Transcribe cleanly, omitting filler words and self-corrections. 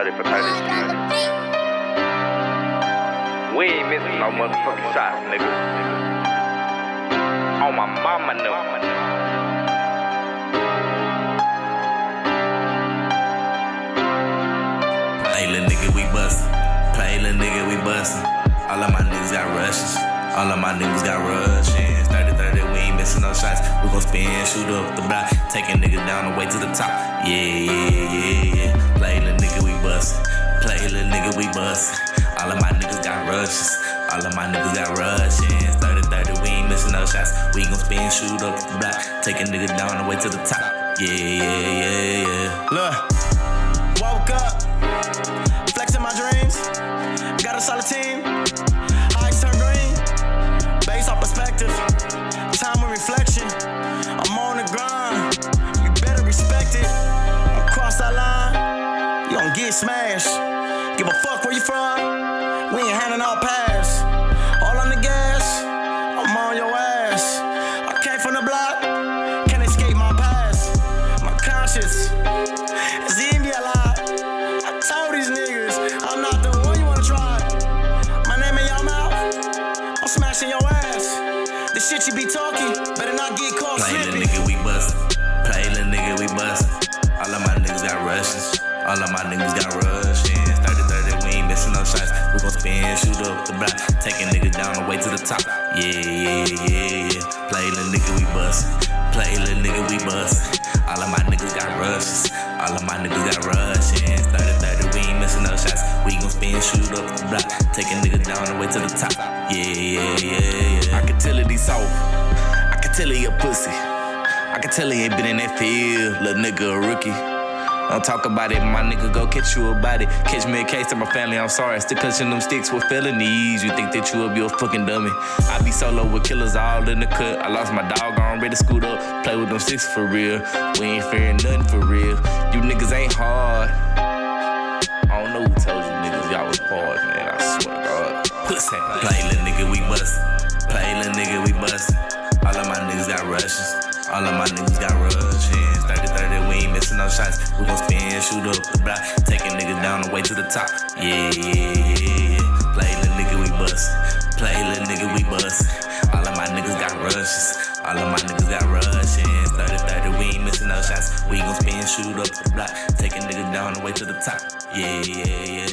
30 for 30 still. We ain't missing no motherfucking shots, nigga. On my mama, no. Play lil' nigga, we bustin'. Play lil' nigga, we bustin'. All of my niggas got rushes. All of my niggas got rushes. 30-30, we ain't missing no shots. We gon' spin, shoot up the block. Take a nigga down the way to the top. Yeah. Play lil' nigga, we bustin'. Play lil' nigga, we bustin'. All of my niggas got rushes. All of my niggas got rushes. 30-30, we ain't missing no shots. We gon' spin, shoot up the block. Take a nigga down the way to the top. Yeah. Look, woke up, flexing my dreams. Got a solid team, eyes turn green. Based off perspective, time with reflection. I'm on the grind, you better respect it. I'm cross that line, you gon' get smashed. Give a fuck where you from, we ain't handing out pass. All on the gas, I'm on your ass. I came from the block, can't escape my past. My conscience is eating me alive. I told these niggas, I'm not the one you wanna try. My name in your mouth, I'm smashing your ass. The shit you be talking, better not get caught slipping. Play lil' nigga, we bustin'. Play lil' nigga, we bustin'. All of my niggas got rushes. All of my niggas got rushes. 30-30, we ain't missing no shots. We gon' spin, shoot up the block. Take a nigga down the way to the top. Yeah. Play lil' nigga, we bustin'. Play lil' nigga, we bustin'. All of my niggas got rushes. All of my niggas got rushes. 30-30, we ain't missing no shots. We gon' spin, shoot up the block. Take a nigga down the way to the top. Yeah. I can tell it he's soft. I can tell he a pussy. I can tell he ain't been in that field. Little nigga a rookie. Don't talk about it, my nigga, go catch you about it. Catch me a case to my family, I'm sorry. Still clutching them sticks with felonies. You think that you a fucking dummy. I be solo with killers all in the cut. I lost my dog, I'm ready to scoot up. Play with them sticks for real. We ain't fearing nothing for real. You niggas ain't hard. I don't know who told you niggas y'all was hard, man. I swear to God. Pussy. Play lil' nigga, we bustin'. Play lil' nigga, we bustin'. All of my niggas got rushes. All of my niggas got rushes. 30-30, we ain't missing no shots. We gon' spin, shoot up the block. Take a nigga down the way to the top. Yeah. Play lil' nigga, we bustin'. Play lil' nigga, we bustin'. All of my niggas got rushes. All of my niggas got rushes. 30-30, we ain't missing no shots. We gon' spin, shoot up the block. Take a nigga down the way to the top. Yeah.